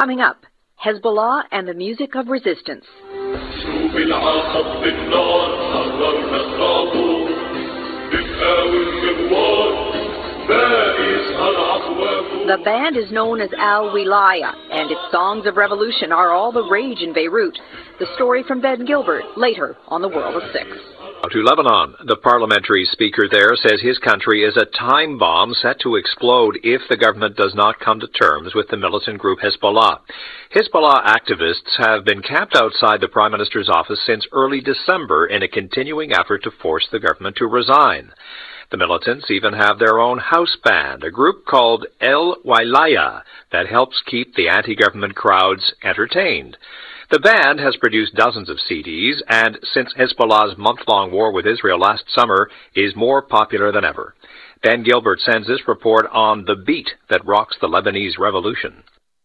Coming up, Hezbollah and the music of resistance. The band is known as Al-Wilaya, and its songs of revolution are all the rage in Beirut. The story from Ben Gilbert, later on The World of Six. To Lebanon, the parliamentary speaker there says his country is a time bomb set to explode if the government does not come to terms with the militant group Hezbollah. Hezbollah activists have been camped outside the Prime Minister's office since early December in a continuing effort to force the government to resign. The militants even have their own house band, a group called Al-Wilaya, that helps keep the anti-government crowds entertained. The band has produced dozens of CDs, and since Hezbollah's month-long war with Israel last summer, is more popular than ever. Ben Gilbert sends this report on the beat that rocks the Lebanese revolution.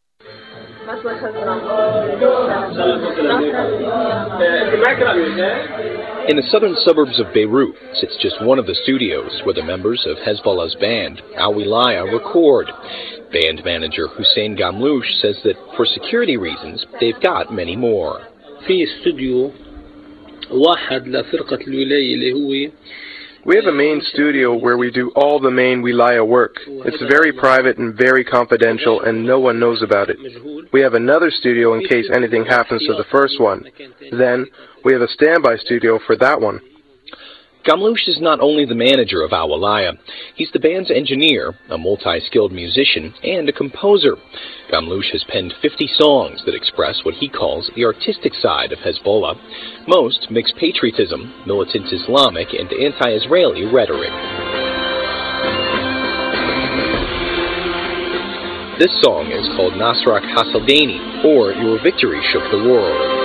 In the southern suburbs of Beirut sits just one of the studios where the members of Hezbollah's band, Al-Wilaya, record. Band manager Hussein Gamlouche says that for security reasons, they've got many more. We have a main studio where we do all the main Wilaya work. It's very private and very confidential, and no one knows about it. We have another studio in case anything happens to the first one. Then, we have a standby studio for that one. Gamlouche is not only the manager of Al-Wilaya, he's the band's engineer, a multi-skilled musician, and a composer. Gamlouche has penned 50 songs that express what he calls the artistic side of Hezbollah. Most mix patriotism, militant Islamic, and anti-Israeli rhetoric. This song is called Nasrak Hasaldani, or Your Victory Shook the World.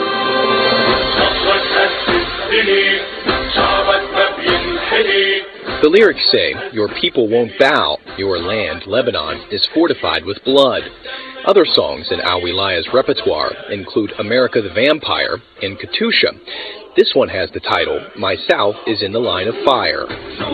The lyrics say, your people won't bow, your land, Lebanon, is fortified with blood. Other songs in Al-Wilaya's repertoire include America the Vampire and Katusha. This one has the title, My South is in the Line of Fire.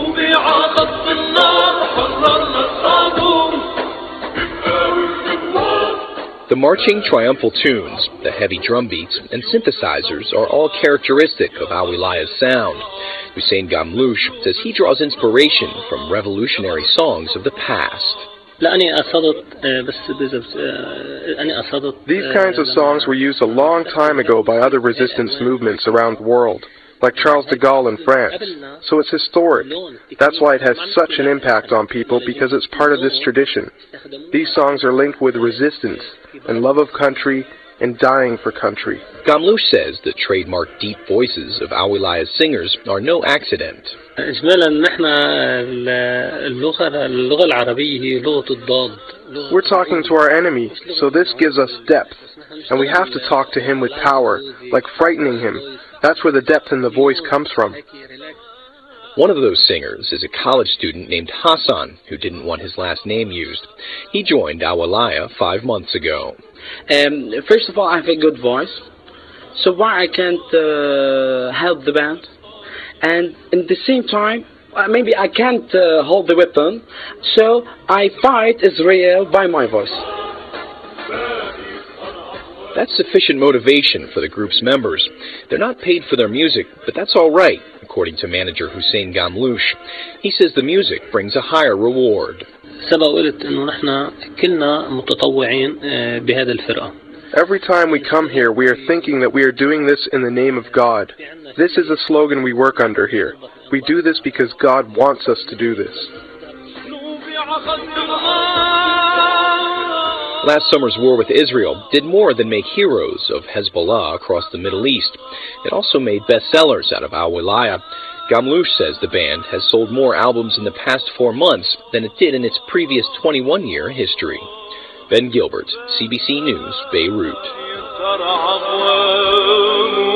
The marching triumphal tunes, the heavy drum beats, and synthesizers are all characteristic of Al-Wilaya's sound. Hussein Gamlouche says he draws inspiration from revolutionary songs of the past. These kinds of songs were used a long time ago by other resistance movements around the world, like Charles de Gaulle in France. So it's historic. That's why it has such an impact on people, because it's part of this tradition. These songs are linked with resistance and love of country and dying for country. Gamlouche says the trademark deep voices of Al-Wilaya's singers are no accident. We're talking to our enemy, so this gives us depth. And we have to talk to him with power, like frightening him. That's where the depth in the voice comes from. One of those singers is a college student named Hassan, who didn't want his last name used. He joined Al-Wilaya 5 months ago. First of all, I have a good voice, so why I can't help the band? And at the same time, maybe I can't hold the weapon, so I fight Israel by my voice. That's sufficient motivation for the group's members. They're not paid for their music, but that's all right, according to manager Hussein Gamlouche. He says the music brings a higher reward. Every time we come here, we are thinking that we are doing this in the name of God. This is a slogan we work under here. We do this because God wants us to do this. Last summer's war with Israel did more than make heroes of Hezbollah across the Middle East. It also made bestsellers out of Al-Wilaya. Gamlouche says the band has sold more albums in the past 4 months than it did in its previous 21-year history. Ben Gilbert, CBC News, Beirut.